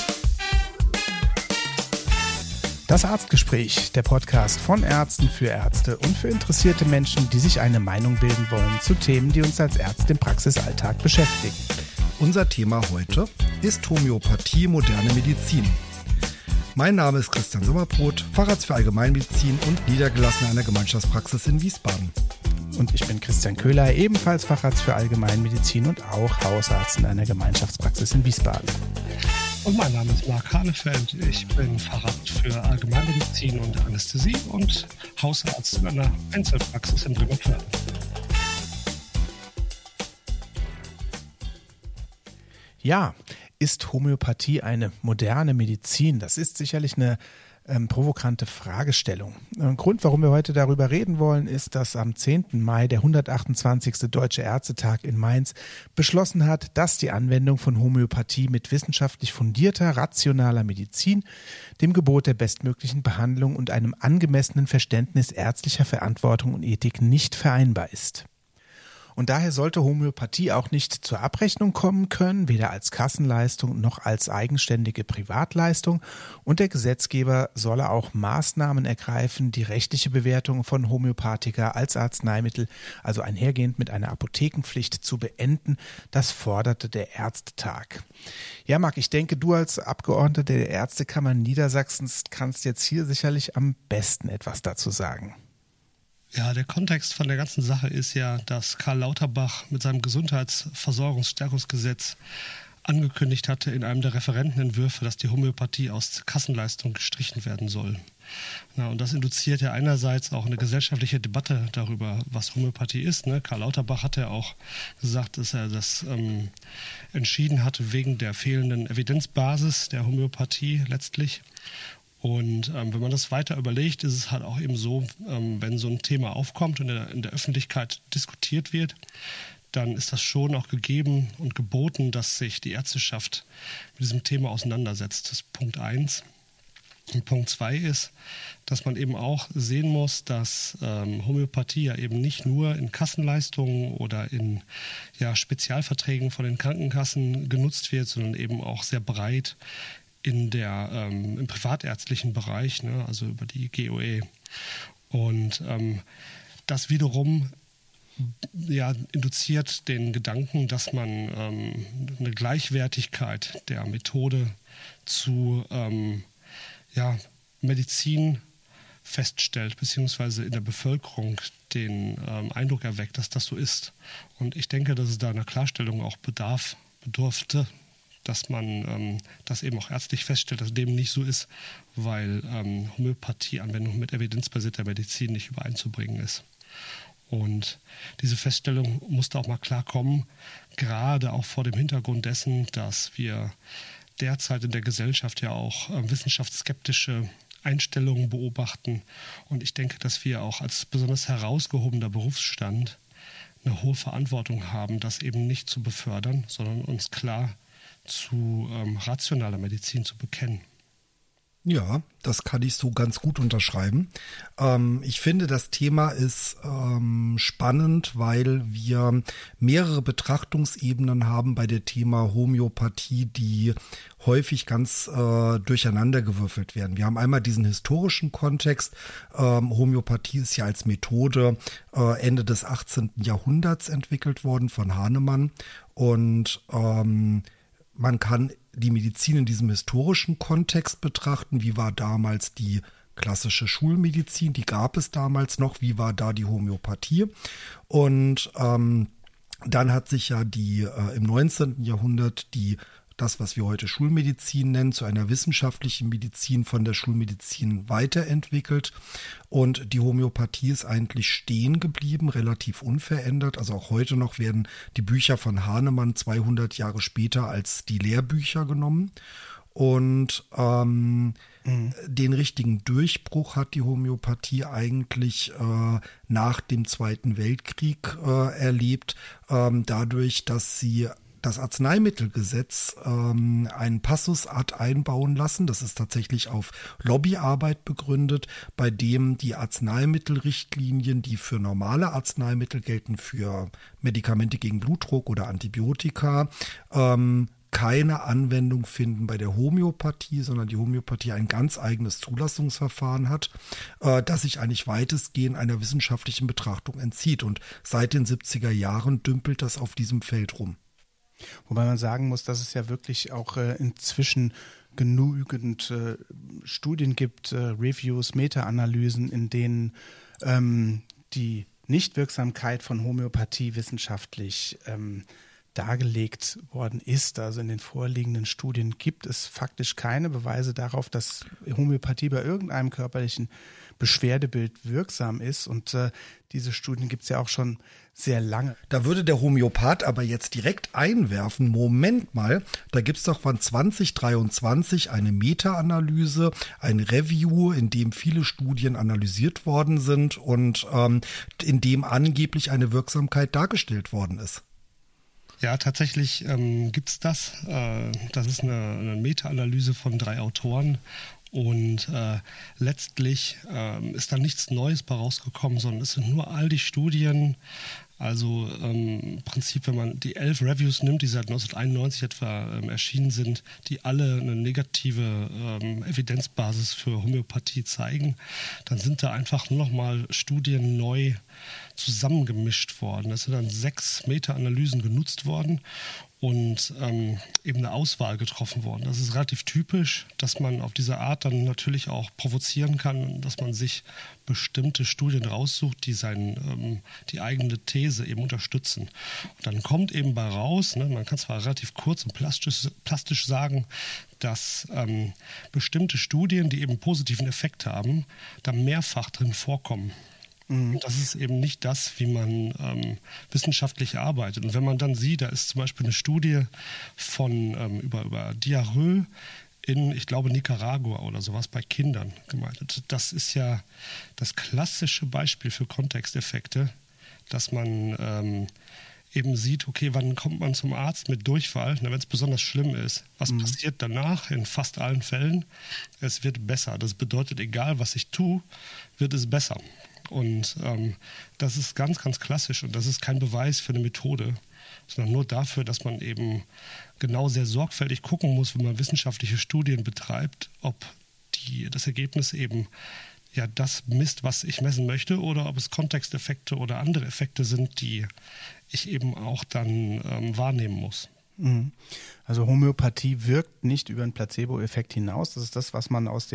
Das Arztgespräch, der Podcast von Ärzten für Ärzte und für interessierte Menschen, die sich eine Meinung bilden wollen zu Themen, die uns als Ärzte im Praxisalltag beschäftigen. Unser Thema heute ist Homöopathie, moderne Medizin. Mein Name ist Christian Sommerbrot, Facharzt für Allgemeinmedizin und niedergelassen in einer Gemeinschaftspraxis in Wiesbaden. Und ich bin Christian Köhler, ebenfalls Facharzt für Allgemeinmedizin und auch Hausarzt in einer Gemeinschaftspraxis in Wiesbaden. Und mein Name ist Marc Hanefeld. Ich bin Facharzt für Allgemeinmedizin und Anästhesie und Hausarzt in einer Einzelpraxis in Bremerhaven. Ja, ist Homöopathie eine moderne Medizin? Das ist sicherlich eine provokante Fragestellung. Ein Grund, warum wir heute darüber reden wollen, ist, dass am 10. Mai der 128. Deutsche Ärztetag in Mainz beschlossen hat, dass die Anwendung von Homöopathie mit wissenschaftlich fundierter, rationaler Medizin, dem Gebot der bestmöglichen Behandlung und einem angemessenen Verständnis ärztlicher Verantwortung und Ethik nicht vereinbar ist. Und daher sollte Homöopathie auch nicht zur Abrechnung kommen können, weder als Kassenleistung noch als eigenständige Privatleistung. Und der Gesetzgeber solle auch Maßnahmen ergreifen, die rechtliche Bewertung von Homöopathika als Arzneimittel, also einhergehend mit einer Apothekenpflicht, zu beenden. Das forderte der Ärztetag. Ja, Marc, ich denke, du als Abgeordneter der Ärztekammer Niedersachsens kannst jetzt hier sicherlich am besten etwas dazu sagen. Ja, der Kontext von der ganzen Sache ist ja, dass Karl Lauterbach mit seinem Gesundheitsversorgungsstärkungsgesetz angekündigt hatte in einem der Referentenentwürfe, dass die Homöopathie aus Kassenleistung gestrichen werden soll. Ja, und das induziert ja einerseits auch eine gesellschaftliche Debatte darüber, was Homöopathie ist. Karl Lauterbach hat ja auch gesagt, dass er das entschieden hatte wegen der fehlenden Evidenzbasis der Homöopathie letztlich. Und wenn man das weiter überlegt, ist es halt auch eben so, wenn so ein Thema aufkommt und in der Öffentlichkeit diskutiert wird, dann ist das schon auch gegeben und geboten, dass sich die Ärzteschaft mit diesem Thema auseinandersetzt. Das ist Punkt 1. Und Punkt 2 ist, dass man eben auch sehen muss, dass Homöopathie ja eben nicht nur in Kassenleistungen oder in Spezialverträgen von den Krankenkassen genutzt wird, sondern eben auch sehr breit im privatärztlichen Bereich, also über die GOE. Und das wiederum induziert den Gedanken, dass man eine Gleichwertigkeit der Methode zu Medizin feststellt, beziehungsweise in der Bevölkerung den Eindruck erweckt, dass das so ist. Und ich denke, dass es da einer Klarstellung auch bedurfte, dass man das eben auch ärztlich feststellt, dass dem nicht so ist, weil Homöopathie-Anwendung mit evidenzbasierter Medizin nicht übereinzubringen ist. Und diese Feststellung musste auch mal klar kommen, gerade auch vor dem Hintergrund dessen, dass wir derzeit in der Gesellschaft ja auch wissenschaftsskeptische Einstellungen beobachten. Und ich denke, dass wir auch als besonders herausgehobener Berufsstand eine hohe Verantwortung haben, das eben nicht zu befördern, sondern uns klar zu rationaler Medizin zu bekennen. Ja, das kann ich so ganz gut unterschreiben. Ich finde, das Thema ist spannend, weil wir mehrere Betrachtungsebenen haben bei der Thema Homöopathie, die häufig ganz durcheinandergewürfelt werden. Wir haben einmal diesen historischen Kontext. Homöopathie ist ja als Methode Ende des 18. Jahrhunderts entwickelt worden von Hahnemann und man kann die Medizin in diesem historischen Kontext betrachten. Wie war damals die klassische Schulmedizin? Die gab es damals noch. Wie war da die Homöopathie? Und dann hat sich ja im 19. Jahrhundert das, was wir heute Schulmedizin nennen, zu einer wissenschaftlichen Medizin von der Schulmedizin weiterentwickelt. Und die Homöopathie ist eigentlich stehen geblieben, relativ unverändert. Also auch heute noch werden die Bücher von Hahnemann 200 Jahre später als die Lehrbücher genommen. Und den richtigen Durchbruch hat die Homöopathie eigentlich nach dem Zweiten Weltkrieg erlebt, dadurch, dass sie das Arzneimittelgesetz einen Passus hat einbauen lassen. Das ist tatsächlich auf Lobbyarbeit begründet, bei dem die Arzneimittelrichtlinien, die für normale Arzneimittel gelten, für Medikamente gegen Blutdruck oder Antibiotika, keine Anwendung finden bei der Homöopathie, sondern die Homöopathie ein ganz eigenes Zulassungsverfahren hat, das sich eigentlich weitestgehend einer wissenschaftlichen Betrachtung entzieht. Und seit den 70er Jahren dümpelt das auf diesem Feld rum. Wobei man sagen muss, dass es ja wirklich auch inzwischen genügend Studien gibt, Reviews, Meta-Analysen, in denen die Nichtwirksamkeit von Homöopathie wissenschaftlich dargelegt worden ist. Also in den vorliegenden Studien gibt es faktisch keine Beweise darauf, dass Homöopathie bei irgendeinem körperlichen Beschwerdebild wirksam ist. Und diese Studien gibt es ja auch schon sehr lange. Da würde der Homöopath aber jetzt direkt einwerfen, Moment mal, da gibt es doch von 2023 eine Meta-Analyse, ein Review, in dem viele Studien analysiert worden sind und in dem angeblich eine Wirksamkeit dargestellt worden ist. Ja, tatsächlich gibt's das. Das ist eine Meta-Analyse von 3 Autoren. Und letztlich ist da nichts Neues bei rausgekommen, sondern es sind nur all die Studien, also im Prinzip, wenn man die 11 Reviews nimmt, die seit 1991 etwa erschienen sind, die alle eine negative Evidenzbasis für Homöopathie zeigen, dann sind da einfach nur noch mal Studien neu zusammengemischt worden. Es sind dann 6 Meta-Analysen genutzt worden und eben eine Auswahl getroffen worden. Das ist relativ typisch, dass man auf diese Art dann natürlich auch provozieren kann, dass man sich bestimmte Studien raussucht, die die eigene These eben unterstützen. Und dann kommt eben bei raus, man kann zwar relativ kurz und plastisch sagen, dass bestimmte Studien, die eben positiven Effekt haben, da mehrfach drin vorkommen. Und das ist eben nicht das, wie man wissenschaftlich arbeitet. Und wenn man dann sieht, da ist zum Beispiel eine Studie von über Diarrhoe in, ich glaube, Nicaragua oder sowas bei Kindern gemeint. Das ist ja das klassische Beispiel für Kontexteffekte, dass man eben sieht, okay, wann kommt man zum Arzt mit Durchfall, wenn es besonders schlimm ist. Was passiert danach in fast allen Fällen? Es wird besser. Das bedeutet, egal was ich tue, wird es besser. Und das ist ganz, ganz klassisch und das ist kein Beweis für eine Methode, sondern nur dafür, dass man eben genau sehr sorgfältig gucken muss, wenn man wissenschaftliche Studien betreibt, ob das Ergebnis eben ja das misst, was ich messen möchte, oder ob es Kontexteffekte oder andere Effekte sind, die ich eben auch dann wahrnehmen muss. Also Homöopathie wirkt nicht über einen Placebo-Effekt hinaus. Das ist das, was man aus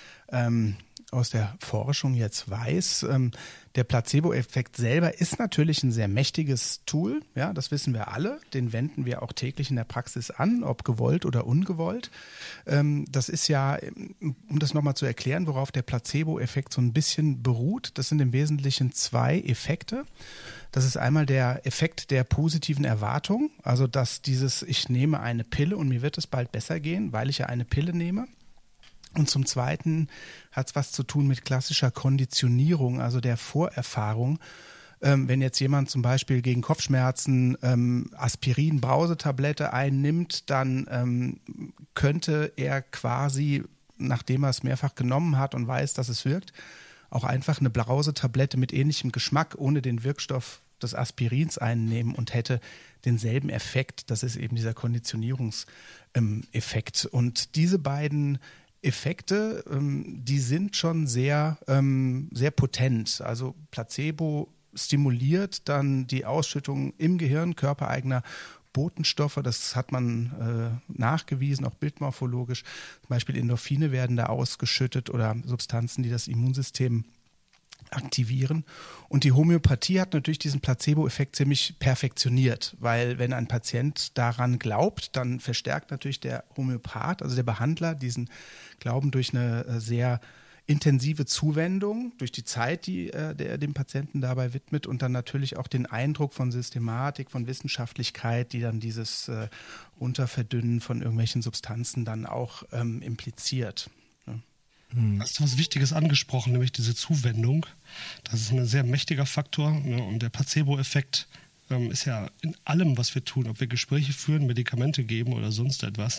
der Forschung jetzt weiß. Der Placebo-Effekt selber ist natürlich ein sehr mächtiges Tool. Ja, das wissen wir alle. Den wenden wir auch täglich in der Praxis an, ob gewollt oder ungewollt. Das ist ja, um das nochmal zu erklären, worauf der Placebo-Effekt so ein bisschen beruht. Das sind im Wesentlichen 2 Effekte. Das ist einmal der Effekt der positiven Erwartung. Also, dass ich nehme eine Pille und mir wird es bald besser gehen, weil ich ja eine Pille nehme. Und zum Zweiten hat es was zu tun mit klassischer Konditionierung, also der Vorerfahrung. Wenn jetzt jemand zum Beispiel gegen Kopfschmerzen Aspirin, Brausetablette einnimmt, dann könnte er quasi, nachdem er es mehrfach genommen hat und weiß, dass es wirkt, auch einfach eine Brausetablette mit ähnlichem Geschmack ohne den Wirkstoff des Aspirins einnehmen und hätte denselben Effekt. Das ist eben dieser Konditionierungseffekt. Und diese beiden Effekte, die sind schon sehr, sehr potent. Also Placebo stimuliert dann die Ausschüttung im Gehirn körpereigener Botenstoffe. Das hat man nachgewiesen, auch bildmorphologisch. Zum Beispiel Endorphine werden da ausgeschüttet oder Substanzen, die das Immunsystem aktivieren. Und die Homöopathie hat natürlich diesen Placebo-Effekt ziemlich perfektioniert, weil wenn ein Patient daran glaubt, dann verstärkt natürlich der Homöopath, also der Behandler, diesen Glauben durch eine sehr intensive Zuwendung, durch die Zeit, die er dem Patienten dabei widmet und dann natürlich auch den Eindruck von Systematik, von Wissenschaftlichkeit, die dann dieses Runterverdünnen von irgendwelchen Substanzen dann auch impliziert. Du hast was Wichtiges angesprochen, nämlich diese Zuwendung. Das ist ein sehr mächtiger Faktor. Und der Placebo-Effekt ist ja in allem, was wir tun, ob wir Gespräche führen, Medikamente geben oder sonst etwas,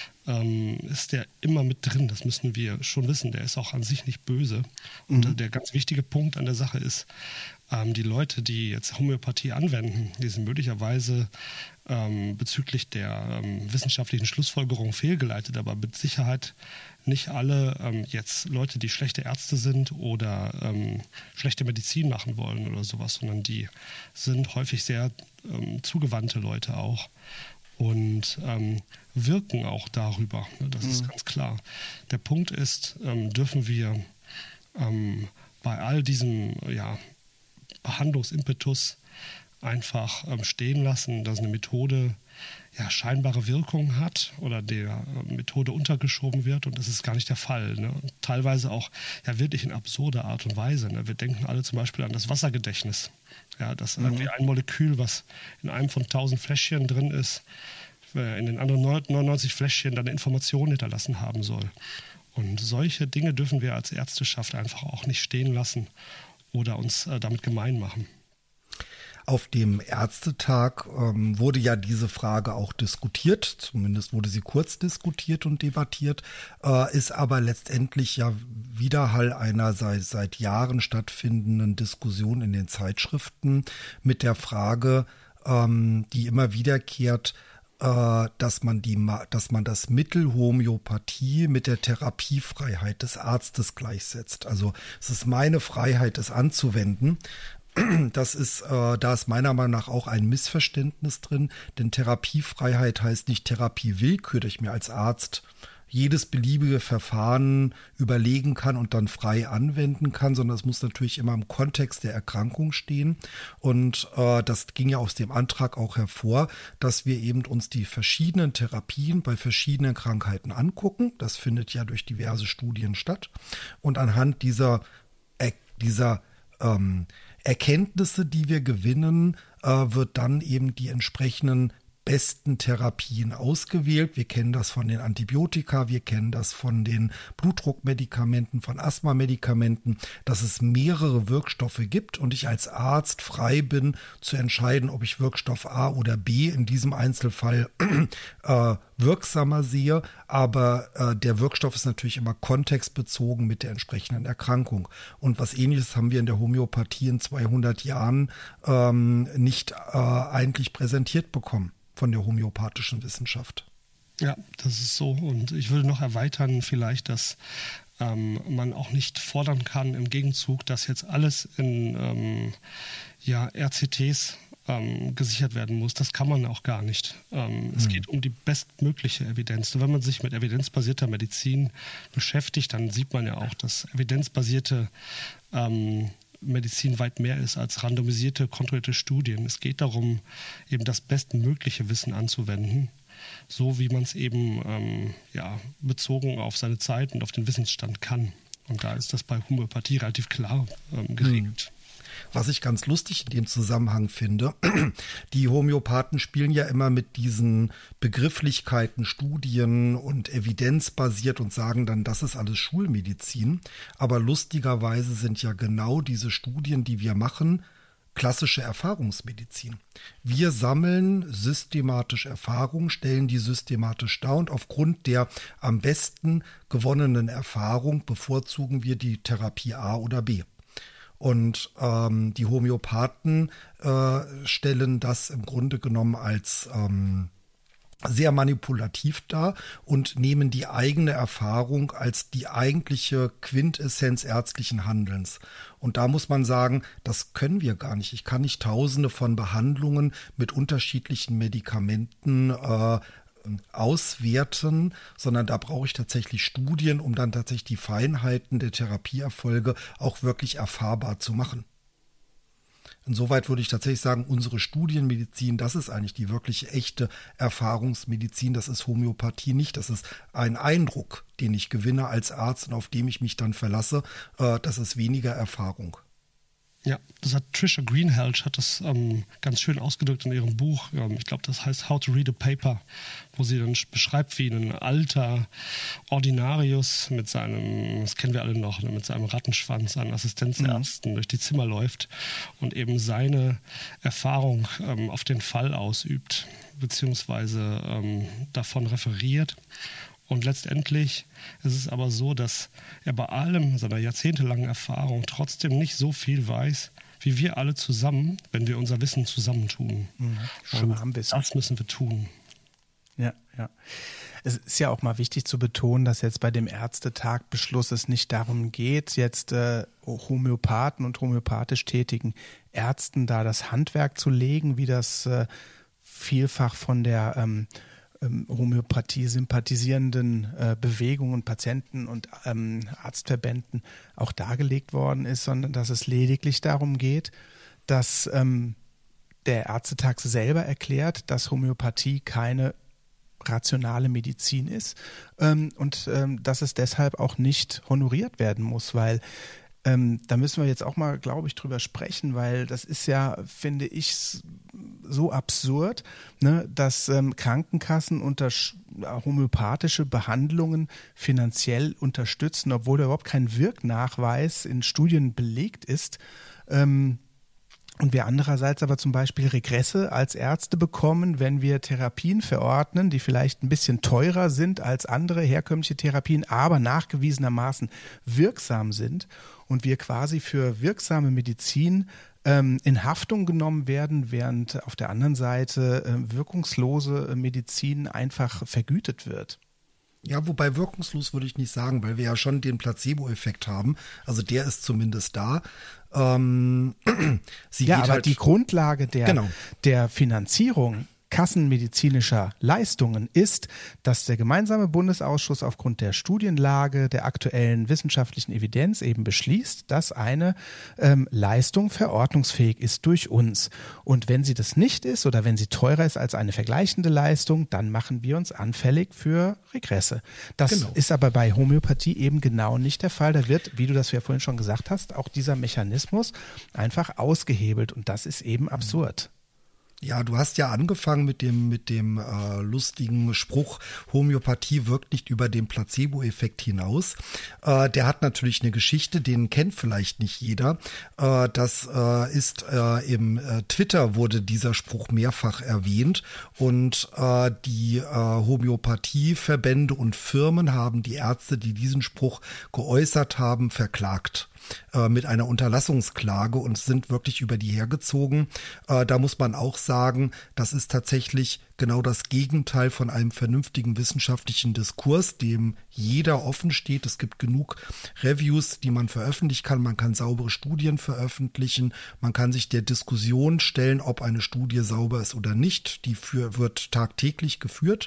ist der immer mit drin. Das müssen wir schon wissen. Der ist auch an sich nicht böse. Und der ganz wichtige Punkt an der Sache ist, die Leute, die jetzt Homöopathie anwenden, die sind möglicherweise bezüglich der wissenschaftlichen Schlussfolgerung fehlgeleitet, aber mit Sicherheit nicht alle jetzt Leute, die schlechte Ärzte sind oder schlechte Medizin machen wollen oder sowas, sondern die sind häufig sehr zugewandte Leute auch und wirken auch darüber. Das ist ganz klar. Der Punkt ist, dürfen wir bei all diesem Behandlungsimpetus einfach stehen lassen, dass eine Methode scheinbare Wirkung hat oder der Methode untergeschoben wird, und das ist gar nicht der Fall. Ne? Teilweise auch wirklich in absurder Art und Weise. Ne? Wir denken alle zum Beispiel an das Wassergedächtnis. Ja, dass irgendwie ein Molekül, was in einem von 1000 Fläschchen drin ist, in den anderen 99 Fläschchen dann eine Information hinterlassen haben soll. Und solche Dinge dürfen wir als Ärzteschaft einfach auch nicht stehen lassen oder uns damit gemein machen. Auf dem Ärztetag wurde ja diese Frage auch diskutiert, zumindest wurde sie kurz diskutiert und debattiert, ist aber letztendlich ja Widerhall einer seit Jahren stattfindenden Diskussion in den Zeitschriften mit der Frage, die immer wiederkehrt, dass man das Mittel Homöopathie mit der Therapiefreiheit des Arztes gleichsetzt. Also es ist meine Freiheit, es anzuwenden. Da ist meiner Meinung nach auch ein Missverständnis drin, denn Therapiefreiheit heißt nicht Therapiewillkür, dass ich mir als Arzt jedes beliebige Verfahren überlegen kann und dann frei anwenden kann, sondern es muss natürlich immer im Kontext der Erkrankung stehen. Und das ging ja aus dem Antrag auch hervor, dass wir eben uns die verschiedenen Therapien bei verschiedenen Krankheiten angucken. Das findet ja durch diverse Studien statt. Und anhand dieser Erkenntnisse, die wir gewinnen, wird dann eben die entsprechenden besten Therapien ausgewählt. Wir kennen das von den Antibiotika, wir kennen das von den Blutdruckmedikamenten, von Asthmamedikamenten, dass es mehrere Wirkstoffe gibt und ich als Arzt frei bin zu entscheiden, ob ich Wirkstoff A oder B in diesem Einzelfall wirksamer sehe, aber der Wirkstoff ist natürlich immer kontextbezogen mit der entsprechenden Erkrankung. Und was Ähnliches haben wir in der Homöopathie in 200 Jahren nicht eigentlich präsentiert bekommen von der homöopathischen Wissenschaft. Ja, das ist so. Und ich würde noch erweitern vielleicht, dass man auch nicht fordern kann im Gegenzug, dass jetzt alles in RCTs gesichert werden muss. Das kann man auch gar nicht. Es geht um die bestmögliche Evidenz. Und wenn man sich mit evidenzbasierter Medizin beschäftigt, dann sieht man ja auch, dass evidenzbasierte Medizin weit mehr ist als randomisierte, kontrollierte Studien. Es geht darum, eben das bestmögliche Wissen anzuwenden, so wie man es eben bezogen auf seine Zeit und auf den Wissensstand kann. Und da ist das bei Homöopathie relativ klar geregelt. Was ich ganz lustig in dem Zusammenhang finde, die Homöopathen spielen ja immer mit diesen Begrifflichkeiten, Studien und evidenzbasiert und sagen dann, das ist alles Schulmedizin. Aber lustigerweise sind ja genau diese Studien, die wir machen, klassische Erfahrungsmedizin. Wir sammeln systematisch Erfahrung, stellen die systematisch dar und aufgrund der am besten gewonnenen Erfahrung bevorzugen wir die Therapie A oder B. Und die Homöopathen stellen das im Grunde genommen als sehr manipulativ dar und nehmen die eigene Erfahrung als die eigentliche Quintessenz ärztlichen Handelns. Und da muss man sagen, das können wir gar nicht. Ich kann nicht Tausende von Behandlungen mit unterschiedlichen Medikamenten auswerten, sondern da brauche ich tatsächlich Studien, um dann tatsächlich die Feinheiten der Therapieerfolge auch wirklich erfahrbar zu machen. Insoweit würde ich tatsächlich sagen, unsere Studienmedizin, das ist eigentlich die wirklich echte Erfahrungsmedizin, das ist Homöopathie nicht, das ist ein Eindruck, den ich gewinne als Arzt und auf dem ich mich dann verlasse, das ist weniger Erfahrung. Ja, das hat Trisha Greenhalgh hat das ganz schön ausgedrückt in ihrem Buch. Ich glaube, das heißt How to Read a Paper, wo sie dann beschreibt, wie ein alter Ordinarius mit seinem, das kennen wir alle noch, mit seinem Rattenschwanz an Assistenzärzten durch die Zimmer läuft und eben seine Erfahrung auf den Fall ausübt, beziehungsweise davon referiert. Und letztendlich ist es aber so, dass er bei allem seiner jahrzehntelangen Erfahrung trotzdem nicht so viel weiß wie wir alle zusammen, wenn wir unser Wissen zusammentun. Schwarmwissen. Das müssen wir tun. Ja, ja. Es ist ja auch mal wichtig zu betonen, dass jetzt bei dem Ärztetagbeschluss es nicht darum geht, jetzt Homöopathen und homöopathisch tätigen Ärzten da das Handwerk zu legen, wie das vielfach von der Homöopathie sympathisierenden Bewegungen und Patienten und Arztverbänden auch dargelegt worden ist, sondern dass es lediglich darum geht, dass der Ärztetag selber erklärt, dass Homöopathie keine rationale Medizin ist und dass es deshalb auch nicht honoriert werden muss, weil da müssen wir jetzt auch mal, glaube ich, drüber sprechen, weil das ist ja, finde ich, so absurd, ne, dass Krankenkassen homöopathische Behandlungen finanziell unterstützen, obwohl da überhaupt kein Wirknachweis in Studien belegt ist. Und wir andererseits aber zum Beispiel Regresse als Ärzte bekommen, wenn wir Therapien verordnen, die vielleicht ein bisschen teurer sind als andere herkömmliche Therapien, aber nachgewiesenermaßen wirksam sind und wir quasi für wirksame Medizin in Haftung genommen werden, während auf der anderen Seite wirkungslose Medizin einfach vergütet wird. Ja, wobei wirkungslos würde ich nicht sagen, weil wir ja schon den Placebo-Effekt haben. Also der ist zumindest da. Aber die Grundlage der Finanzierung kassenmedizinischer Leistungen ist, dass der gemeinsame Bundesausschuss aufgrund der Studienlage, der aktuellen wissenschaftlichen Evidenz eben beschließt, dass eine Leistung verordnungsfähig ist durch uns. Und wenn sie das nicht ist oder wenn sie teurer ist als eine vergleichende Leistung, dann machen wir uns anfällig für Regresse. Das ist aber bei Homöopathie eben genau nicht der Fall. Da wird, wie du das ja vorhin schon gesagt hast, auch dieser Mechanismus einfach ausgehebelt und das ist eben absurd. Ja, du hast ja angefangen mit dem lustigen Spruch, Homöopathie wirkt nicht über den Placebo-Effekt hinaus. Der hat natürlich eine Geschichte, den kennt vielleicht nicht jeder. Das ist im Twitter wurde dieser Spruch mehrfach erwähnt und die Homöopathieverbände und Firmen haben die Ärzte, die diesen Spruch geäußert haben, verklagt. Mit einer Unterlassungsklage und sind wirklich über die hergezogen. Da muss man auch sagen, das ist tatsächlich genau das Gegenteil von einem vernünftigen wissenschaftlichen Diskurs, dem jeder offen steht. Es gibt genug Reviews, die man veröffentlichen kann. Man kann saubere Studien veröffentlichen. Man kann sich der Diskussion stellen, ob eine Studie sauber ist oder nicht. Die wird tagtäglich geführt.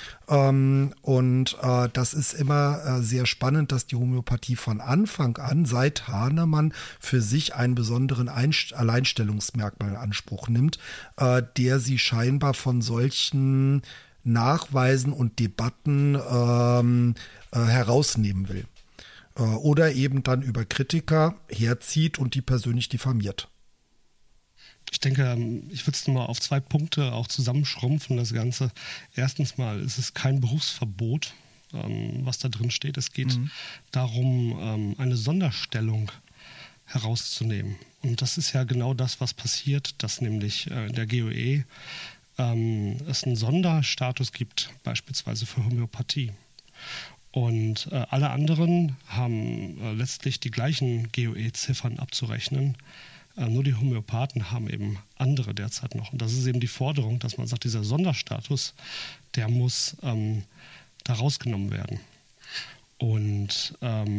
Und das ist immer sehr spannend, dass die Homöopathie von Anfang an, seit Hahnemann, für sich einen besonderen Alleinstellungsmerkmal in Anspruch nimmt, der sie scheinbar von solchen Nachweisen und Debatten herausnehmen will. Oder eben dann über Kritiker herzieht und die persönlich diffamiert. Ich denke, ich würde es mal auf 2 Punkte auch zusammenschrumpfen, das Ganze. Erstens mal, es ist kein Berufsverbot, was da drin steht. Es geht darum, eine Sonderstellung herauszunehmen. Und das ist ja genau das, was passiert, dass nämlich in der GOE es einen Sonderstatus gibt, beispielsweise für Homöopathie. Und alle anderen haben letztlich die gleichen GOE-Ziffern abzurechnen. Nur die Homöopathen haben eben andere derzeit noch. Und das ist eben die Forderung, dass man sagt, dieser Sonderstatus, der muss da rausgenommen werden. Und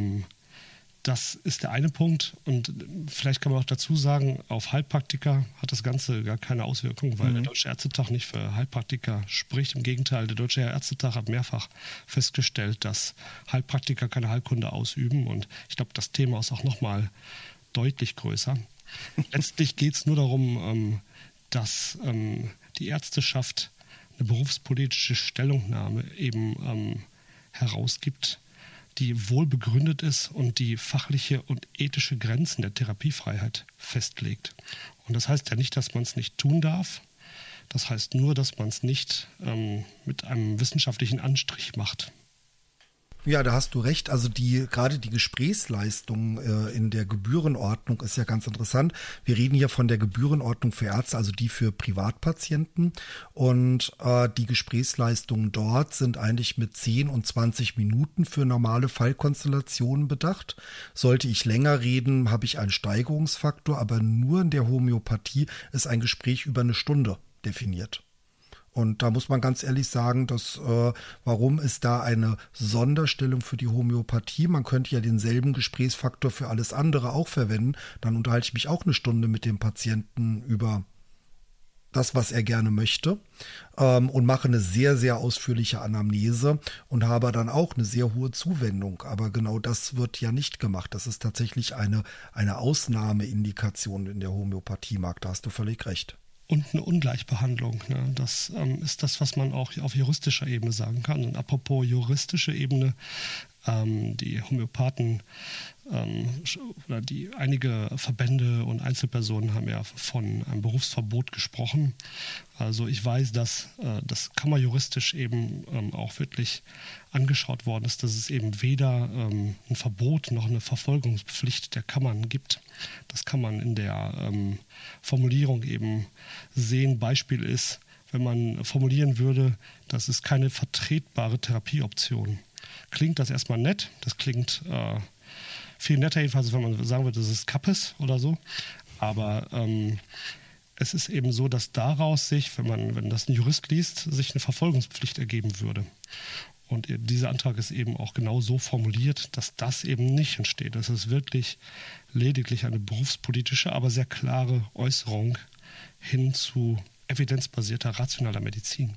das ist der eine Punkt. Und vielleicht kann man auch dazu sagen, auf Heilpraktiker hat das Ganze gar keine Auswirkung, weil der Deutsche Ärztetag nicht für Heilpraktiker spricht. Im Gegenteil, der Deutsche Ärztetag hat mehrfach festgestellt, dass Heilpraktiker keine Heilkunde ausüben. Und ich glaube, das Thema ist auch nochmal deutlich größer. Letztlich geht es nur darum, dass die Ärzteschaft eine berufspolitische Stellungnahme eben herausgibt, die wohl begründet ist und die fachliche und ethische Grenzen der Therapiefreiheit festlegt. Und das heißt ja nicht, dass man es nicht tun darf. Das heißt nur, dass man es nicht mit einem wissenschaftlichen Anstrich macht. Ja, da hast du recht. Also gerade die Gesprächsleistung in der Gebührenordnung ist ja ganz interessant. Wir reden hier von der Gebührenordnung für Ärzte, also die für Privatpatienten. Und die Gesprächsleistungen dort sind eigentlich mit 10 und 20 Minuten für normale Fallkonstellationen bedacht. Sollte ich länger reden, habe ich einen Steigerungsfaktor, aber nur in der Homöopathie ist ein Gespräch über eine Stunde definiert. Und da muss man ganz ehrlich sagen, dass warum ist da eine Sonderstellung für die Homöopathie? Man könnte ja denselben Gesprächsfaktor für alles andere auch verwenden. Dann unterhalte ich mich auch eine Stunde mit dem Patienten über das, was er gerne möchte, und mache eine sehr, sehr ausführliche Anamnese und habe dann auch eine sehr hohe Zuwendung. Aber genau das wird ja nicht gemacht. Das ist tatsächlich eine Ausnahmeindikation in der Homöopathie, Marc. Da hast du völlig recht. Und eine Ungleichbehandlung. Ne? Das ist das, was man auch auf juristischer Ebene sagen kann. Und apropos juristische Ebene, die Homöopathen oder einige Verbände und Einzelpersonen haben ja von einem Berufsverbot gesprochen. Also ich weiß, dass das kammerjuristisch eben auch wirklich angeschaut worden ist, dass es eben weder ein Verbot noch eine Verfolgungspflicht der Kammern gibt. Das kann man in der Formulierung eben sehen. Beispiel ist, wenn man formulieren würde, das ist keine vertretbare Therapieoption. Klingt das erstmal nett, das klingt viel netter jedenfalls, wenn man sagen würde, das ist Kappes oder so, aber es ist eben so, dass daraus sich, wenn das ein Jurist liest, sich eine Verfolgungspflicht ergeben würde. Und dieser Antrag ist eben auch genau so formuliert, dass das eben nicht entsteht. Das ist wirklich lediglich eine berufspolitische, aber sehr klare Äußerung hin zu evidenzbasierter, rationaler Medizin.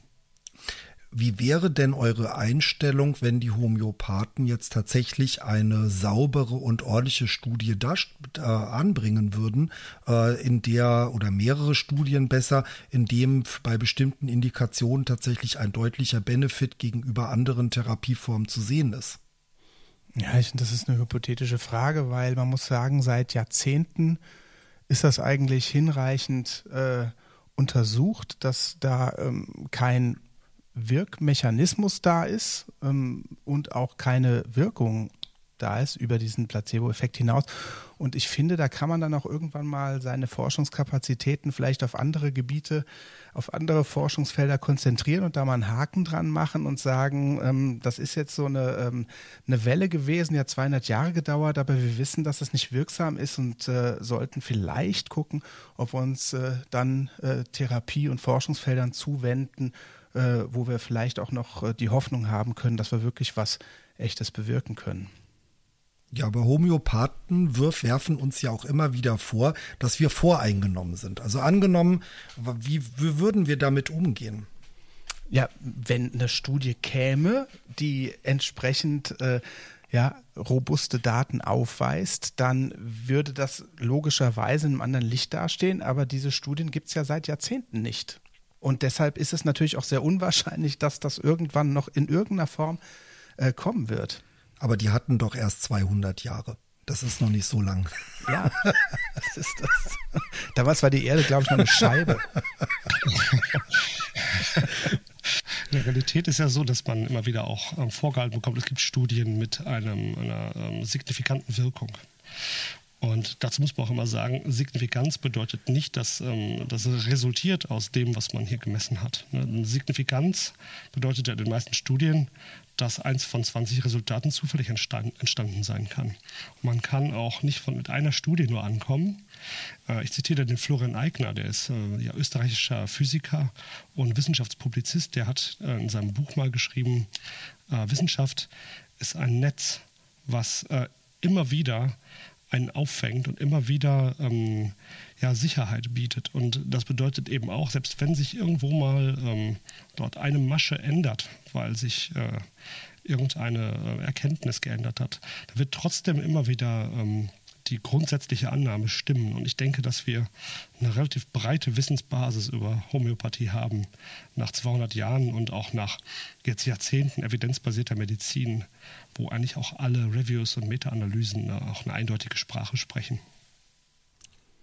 Wie wäre denn eure Einstellung, wenn die Homöopathen jetzt tatsächlich eine saubere und ordentliche Studie anbringen würden, in der, oder mehrere Studien besser, in dem bei bestimmten Indikationen tatsächlich ein deutlicher Benefit gegenüber anderen Therapieformen zu sehen ist? Ja, ich finde, das ist eine hypothetische Frage, weil man muss sagen, seit Jahrzehnten ist das eigentlich hinreichend untersucht, dass da kein Wirkmechanismus da ist und auch keine Wirkung da ist über diesen Placebo-Effekt hinaus. Und ich finde, da kann man dann auch irgendwann mal seine Forschungskapazitäten vielleicht auf andere Gebiete, auf andere Forschungsfelder konzentrieren und da mal einen Haken dran machen und sagen, das ist jetzt so eine Welle gewesen, die hat 200 Jahre gedauert, aber wir wissen, dass es nicht wirksam ist und sollten vielleicht gucken, ob wir uns dann Therapie- und Forschungsfeldern zuwenden, wo wir vielleicht auch noch die Hoffnung haben können, dass wir wirklich was Echtes bewirken können. Ja, aber Homöopathen werfen uns ja auch immer wieder vor, dass wir voreingenommen sind. Also angenommen, wie würden wir damit umgehen? Ja, wenn eine Studie käme, die entsprechend robuste Daten aufweist, dann würde das logischerweise in einem anderen Licht dastehen, aber diese Studien gibt es ja seit Jahrzehnten nicht. Und deshalb ist es natürlich auch sehr unwahrscheinlich, dass das irgendwann noch in irgendeiner Form kommen wird. Aber die hatten doch erst 200 Jahre. Das ist noch nicht so lang. Ja, das ist das. Damals war die Erde, glaube ich, noch eine Scheibe. In der Realität ist ja so, dass man immer wieder auch vorgehalten bekommt, es gibt Studien mit einer signifikanten Wirkung. Und dazu muss man auch immer sagen, Signifikanz bedeutet nicht, dass das resultiert aus dem, was man hier gemessen hat. Signifikanz bedeutet ja in den meisten Studien, dass 1 von 20 Resultaten zufällig entstanden sein kann. Und man kann auch nicht mit einer Studie nur ankommen. Ich zitiere den Florian Eigner, der ist österreichischer Physiker und Wissenschaftspublizist. Der hat in seinem Buch mal geschrieben, Wissenschaft ist ein Netz, was immer wieder einen auffängt und immer wieder Sicherheit bietet. Und das bedeutet eben auch, selbst wenn sich irgendwo mal dort eine Masche ändert, weil sich irgendeine Erkenntnis geändert hat, da wird trotzdem immer wieder die grundsätzliche Annahme stimmen. Und ich denke, dass wir eine relativ breite Wissensbasis über Homöopathie haben, nach 200 Jahren und auch nach jetzt Jahrzehnten evidenzbasierter Medizin, wo eigentlich auch alle Reviews und Meta-Analysen auch eine eindeutige Sprache sprechen.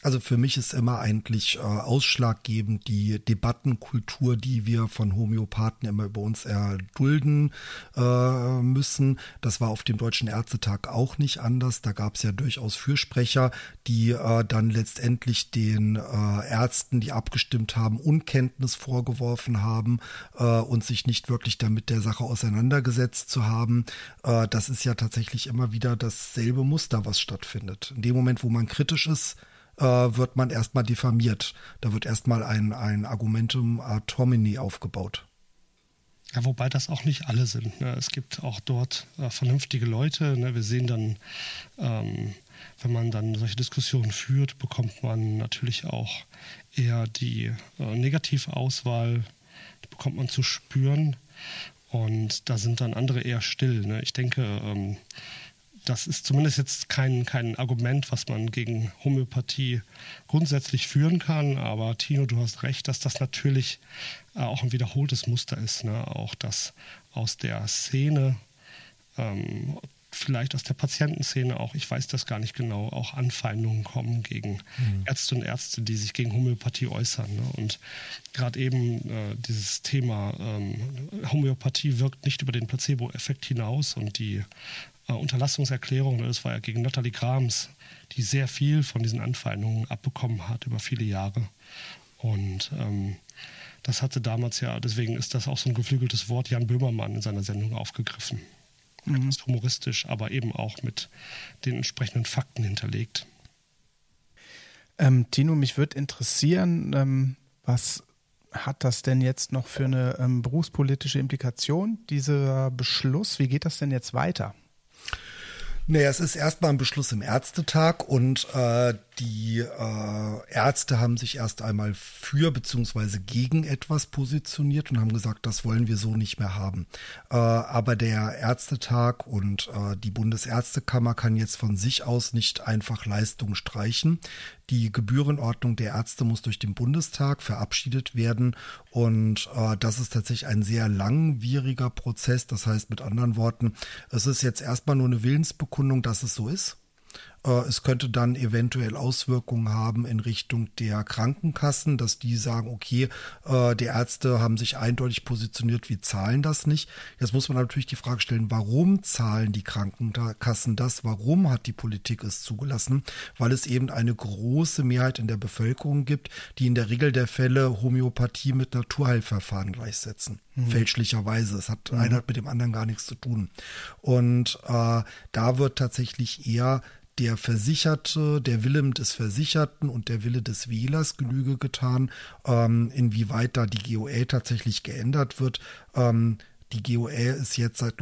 Also für mich ist immer eigentlich ausschlaggebend die Debattenkultur, die wir von Homöopathen immer über uns erdulden müssen. Das war auf dem Deutschen Ärztetag auch nicht anders. Da gab es ja durchaus Fürsprecher, die dann letztendlich den Ärzten, die abgestimmt haben, Unkenntnis vorgeworfen haben und sich nicht wirklich damit der Sache auseinandergesetzt zu haben. Das ist ja tatsächlich immer wieder dasselbe Muster, was stattfindet. In dem Moment, wo man kritisch ist, wird man erstmal diffamiert. Da wird erstmal ein Argumentum ad hominem aufgebaut. Ja, wobei das auch nicht alle sind. Ne? Es gibt auch dort vernünftige Leute. Ne? Wir sehen dann, wenn man dann solche Diskussionen führt, bekommt man natürlich auch eher die Negativauswahl, die bekommt man zu spüren. Und da sind dann andere eher still. Ne? Ich denke, das ist zumindest jetzt kein Argument, was man gegen Homöopathie grundsätzlich führen kann. Aber Tino, du hast recht, dass das natürlich auch ein wiederholtes Muster ist. Ne? Auch dass aus der Szene, vielleicht aus der Patientenszene auch, ich weiß das gar nicht genau, auch Anfeindungen kommen gegen Ärzte und Ärzte, die sich gegen Homöopathie äußern. Ne? Und gerade eben dieses Thema Homöopathie wirkt nicht über den Placebo-Effekt hinaus und die Unterlassungserklärung, das war ja gegen Nathalie Grams, die sehr viel von diesen Anfeindungen abbekommen hat über viele Jahre. Und das hatte damals ja, deswegen ist das auch so ein geflügeltes Wort, Jan Böhmermann in seiner Sendung aufgegriffen. Etwas humoristisch, aber eben auch mit den entsprechenden Fakten hinterlegt. Tino, mich würde interessieren, was hat das denn jetzt noch für eine berufspolitische Implikation, dieser Beschluss? Wie geht das denn jetzt weiter? Naja, es ist erstmal ein Beschluss im Ärztetag und die Ärzte haben sich erst einmal für bzw. gegen etwas positioniert und haben gesagt, das wollen wir so nicht mehr haben. Aber der Ärztetag und die Bundesärztekammer kann jetzt von sich aus nicht einfach Leistungen streichen. Die Gebührenordnung der Ärzte muss durch den Bundestag verabschiedet werden und das ist tatsächlich ein sehr langwieriger Prozess. Das heißt mit anderen Worten, es ist jetzt erstmal nur eine Willensbekundung, dass es so ist. Es könnte dann eventuell Auswirkungen haben in Richtung der Krankenkassen, dass die sagen, okay, die Ärzte haben sich eindeutig positioniert, wir zahlen das nicht. Jetzt muss man natürlich die Frage stellen, warum zahlen die Krankenkassen das? Warum hat die Politik es zugelassen? Weil es eben eine große Mehrheit in der Bevölkerung gibt, die in der Regel der Fälle Homöopathie mit Naturheilverfahren gleichsetzen. Fälschlicherweise. Es hat einer mit dem anderen gar nichts zu tun. Und da wird tatsächlich eher der Versicherte, der Wille des Versicherten und der Wille des Wählers Genüge getan, inwieweit da die GOL tatsächlich geändert wird. Die GOL ist jetzt seit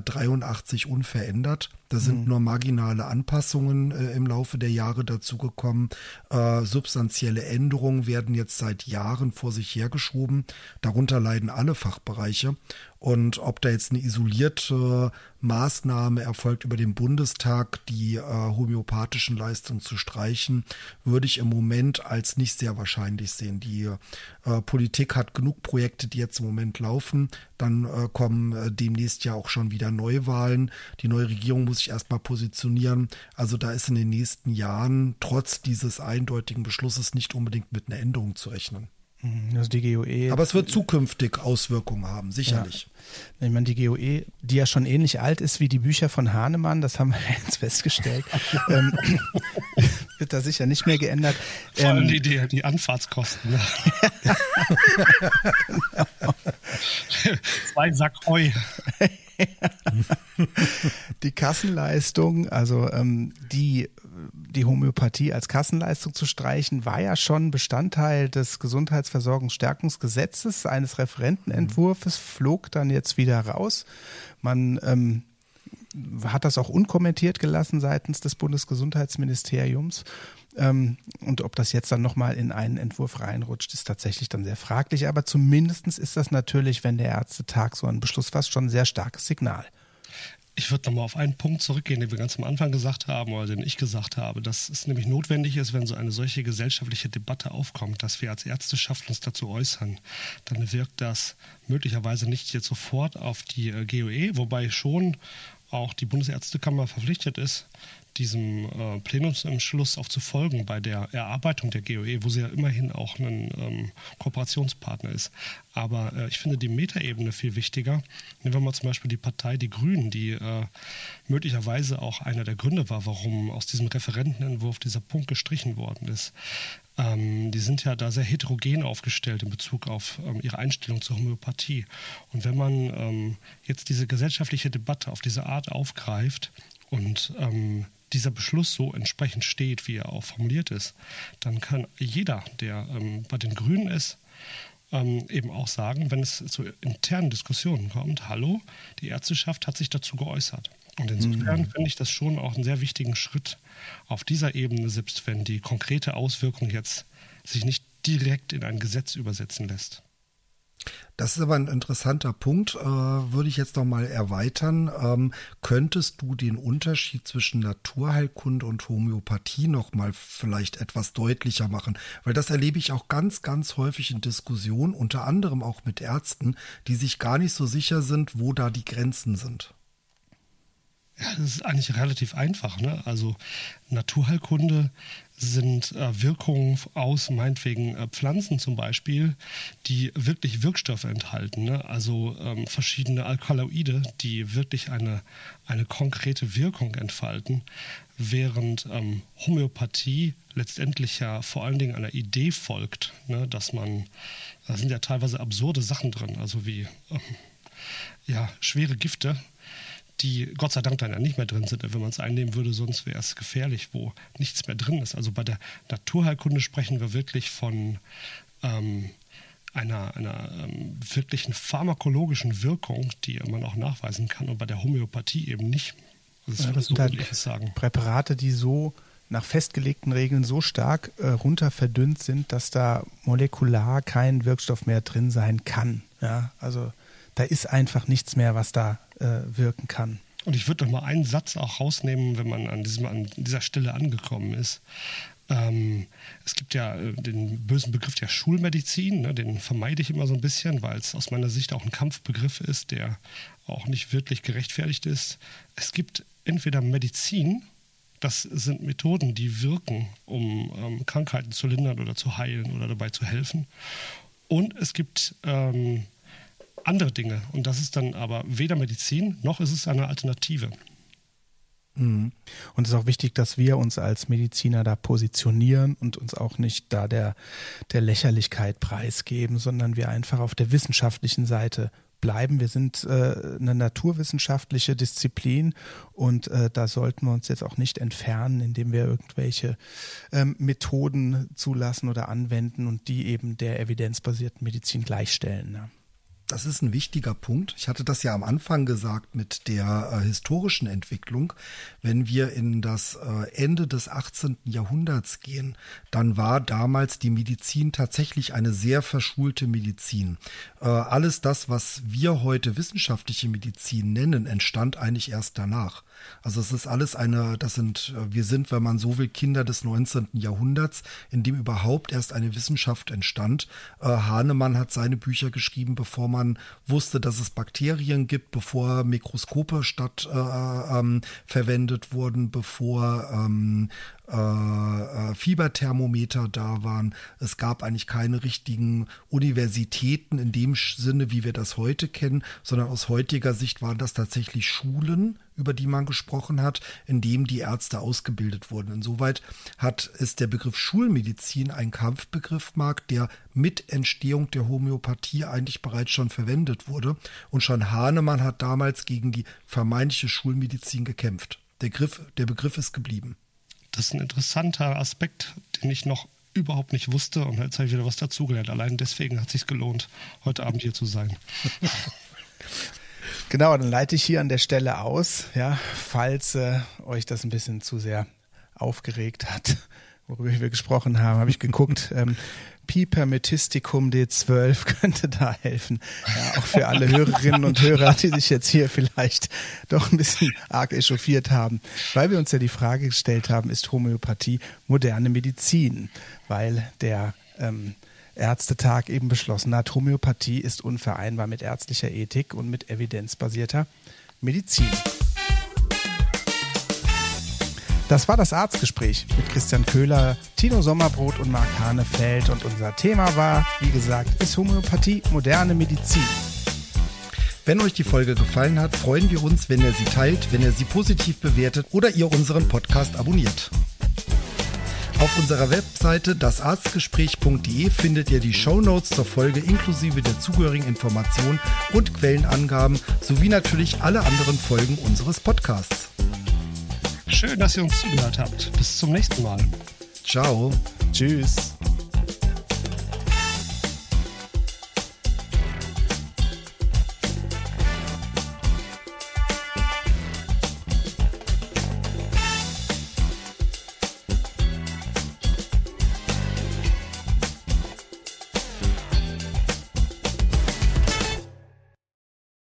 1983 unverändert. Da sind nur marginale Anpassungen im Laufe der Jahre dazugekommen. Substanzielle Änderungen werden jetzt seit Jahren vor sich hergeschoben. Darunter leiden alle Fachbereiche. Und ob da jetzt eine isolierte Maßnahme erfolgt über den Bundestag, die homöopathischen Leistungen zu streichen, würde ich im Moment als nicht sehr wahrscheinlich sehen. Die Politik hat genug Projekte, die jetzt im Moment laufen. Dann kommen demnächst ja auch schon wieder Neuwahlen. Die neue Regierung muss sich erstmal positionieren. Also da ist in den nächsten Jahren trotz dieses eindeutigen Beschlusses nicht unbedingt mit einer Änderung zu rechnen. Also die GOE. Aber es wird zukünftig Auswirkungen haben, sicherlich. Ja. Ich meine, die GOE, die ja schon ähnlich alt ist wie die Bücher von Hahnemann, das haben wir jetzt festgestellt, wird da sicher nicht mehr geändert. Vor allem die Anfahrtskosten. Ne? Genau. 2 Sack Heu. Die Kassenleistung, also die Homöopathie als Kassenleistung zu streichen, war ja schon Bestandteil des Gesundheitsversorgungsstärkungsgesetzes, eines Referentenentwurfs, flog dann jetzt wieder raus. Man hat das auch unkommentiert gelassen seitens des Bundesgesundheitsministeriums. Und ob das jetzt dann nochmal in einen Entwurf reinrutscht, ist tatsächlich dann sehr fraglich. Aber zumindest ist das natürlich, wenn der Ärztetag so einen Beschluss fasst, schon ein sehr starkes Signal. Ich würde nochmal auf einen Punkt zurückgehen, den wir ganz am Anfang gesagt haben oder den ich gesagt habe, dass es nämlich notwendig ist, wenn so eine solche gesellschaftliche Debatte aufkommt, dass wir als Ärzteschaft uns dazu äußern. Dann wirkt das möglicherweise nicht jetzt sofort auf die GOE, wobei schon auch die Bundesärztekammer verpflichtet ist, diesem Plenumsentschluss auch zu folgen bei der Erarbeitung der GOE, wo sie ja immerhin auch ein Kooperationspartner ist. Aber ich finde die Metaebene viel wichtiger. Nehmen wir mal zum Beispiel die Partei Die Grünen, die möglicherweise auch einer der Gründe war, warum aus diesem Referentenentwurf dieser Punkt gestrichen worden ist. Die sind ja da sehr heterogen aufgestellt in Bezug auf ihre Einstellung zur Homöopathie. Und wenn man jetzt diese gesellschaftliche Debatte auf diese Art aufgreift und dieser Beschluss so entsprechend steht, wie er auch formuliert ist, dann kann jeder, der bei den Grünen ist, eben auch sagen, wenn es zu internen Diskussionen kommt, hallo, die Ärzteschaft hat sich dazu geäußert. Und insofern finde ich das schon auch einen sehr wichtigen Schritt auf dieser Ebene, selbst wenn die konkrete Auswirkung jetzt sich nicht direkt in ein Gesetz übersetzen lässt. Das ist aber ein interessanter Punkt, würde ich jetzt nochmal erweitern. Könntest du den Unterschied zwischen Naturheilkunde und Homöopathie nochmal vielleicht etwas deutlicher machen? Weil das erlebe ich auch ganz, ganz häufig in Diskussionen, unter anderem auch mit Ärzten, die sich gar nicht so sicher sind, wo da die Grenzen sind. Ja, das ist eigentlich relativ einfach, ne? Also Naturheilkunde sind Wirkungen aus meinetwegen Pflanzen zum Beispiel, die wirklich Wirkstoffe enthalten, ne? Also verschiedene Alkaloide, die wirklich eine konkrete Wirkung entfalten, während Homöopathie letztendlich ja vor allen Dingen einer Idee folgt, ne? Da sind ja teilweise absurde Sachen drin, also wie schwere Gifte, die Gott sei Dank dann ja nicht mehr drin sind. Wenn man es einnehmen würde, sonst wäre es gefährlich, wo nichts mehr drin ist. Also bei der Naturheilkunde sprechen wir wirklich von einer wirklichen pharmakologischen Wirkung, die man auch nachweisen kann, und bei der Homöopathie eben nicht. Das sind halt Präparate, die so nach festgelegten Regeln so stark runter verdünnt sind, dass da molekular kein Wirkstoff mehr drin sein kann. Ja, also da ist einfach nichts mehr, was da wirken kann. Und ich würde noch mal einen Satz auch rausnehmen, wenn man an dieser Stelle angekommen ist. Es gibt ja den bösen Begriff der Schulmedizin, ne, den vermeide ich immer so ein bisschen, weil es aus meiner Sicht auch ein Kampfbegriff ist, der auch nicht wirklich gerechtfertigt ist. Es gibt entweder Medizin, das sind Methoden, die wirken, um Krankheiten zu lindern oder zu heilen oder dabei zu helfen. Und es gibt andere Dinge. Und das ist dann aber weder Medizin, noch ist es eine Alternative. Und es ist auch wichtig, dass wir uns als Mediziner da positionieren und uns auch nicht da der Lächerlichkeit preisgeben, sondern wir einfach auf der wissenschaftlichen Seite bleiben. Wir sind eine naturwissenschaftliche Disziplin und da sollten wir uns jetzt auch nicht entfernen, indem wir irgendwelche Methoden zulassen oder anwenden und die eben der evidenzbasierten Medizin gleichstellen. Ne? Das ist ein wichtiger Punkt. Ich hatte das ja am Anfang gesagt mit der historischen Entwicklung. Wenn wir in das Ende des 18. Jahrhunderts gehen, dann war damals die Medizin tatsächlich eine sehr verschulte Medizin. Alles das, was wir heute wissenschaftliche Medizin nennen, entstand eigentlich erst danach. Also es ist alles wir sind, wenn man so will, Kinder des 19. Jahrhunderts, in dem überhaupt erst eine Wissenschaft entstand. Hahnemann hat seine Bücher geschrieben, bevor man wusste, dass es Bakterien gibt, bevor Mikroskope verwendet wurden, bevor Fieberthermometer da waren. Es gab eigentlich keine richtigen Universitäten in dem Sinne, wie wir das heute kennen, sondern aus heutiger Sicht waren das tatsächlich Schulen, über die man gesprochen hat, in dem die Ärzte ausgebildet wurden. Insoweit ist der Begriff Schulmedizin ein Kampfbegriff, Marc, der mit Entstehung der Homöopathie eigentlich bereits schon verwendet wurde. Und schon Hahnemann hat damals gegen die vermeintliche Schulmedizin gekämpft. Der Begriff ist geblieben. Das ist ein interessanter Aspekt, den ich noch überhaupt nicht wusste, und jetzt habe ich wieder was dazugelernt. Allein deswegen hat es sich gelohnt, heute Abend hier zu sein. Genau, dann leite ich hier an der Stelle aus, ja, falls euch das ein bisschen zu sehr aufgeregt hat, worüber wir gesprochen haben, habe ich geguckt. Pipermetisticum D12 könnte da helfen. Ja, auch für alle Hörerinnen und Hörer, die sich jetzt hier vielleicht doch ein bisschen arg echauffiert haben. Weil wir uns ja die Frage gestellt haben, ist Homöopathie moderne Medizin? Weil der Ärztetag eben beschlossen hat, Homöopathie ist unvereinbar mit ärztlicher Ethik und mit evidenzbasierter Medizin. Das war das Arztgespräch mit Christian Köhler, Tino Sommerbrot und Marc Hanefeld. Und unser Thema war, wie gesagt, ist Homöopathie moderne Medizin? Wenn euch die Folge gefallen hat, freuen wir uns, wenn ihr sie teilt, wenn ihr sie positiv bewertet oder ihr unseren Podcast abonniert. Auf unserer Webseite dasarztgespräch.de findet ihr die Shownotes zur Folge inklusive der zugehörigen Informationen und Quellenangaben sowie natürlich alle anderen Folgen unseres Podcasts. Schön, dass ihr uns zugehört habt. Bis zum nächsten Mal. Ciao. Tschüss.